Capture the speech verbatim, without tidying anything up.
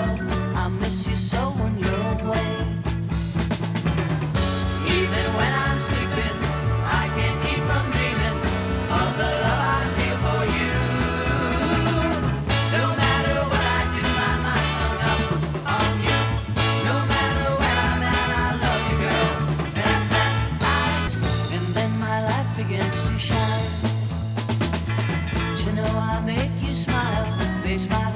I miss you so when you're away. Even when I'm sleeping, I can't keep from dreaming of the love I feel for you. No matter what I do, my mind's hung up on you. No matter where I'm at, I love you, girl. And that's that Alex. And then my life begins to shine. To know I make you smile makes my